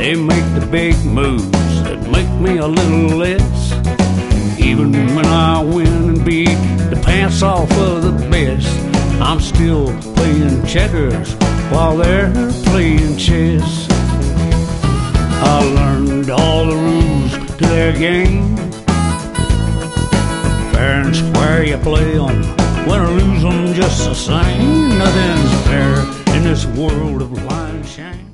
They make the big moves that make me a little less. Even when I win and beat the pants off of the best, I'm still playing checkers while they're playing chess. I learned all the rules to their game. Fair and square you play 'em, win or lose 'em just the same. Nothing's fair in this world of lying shame.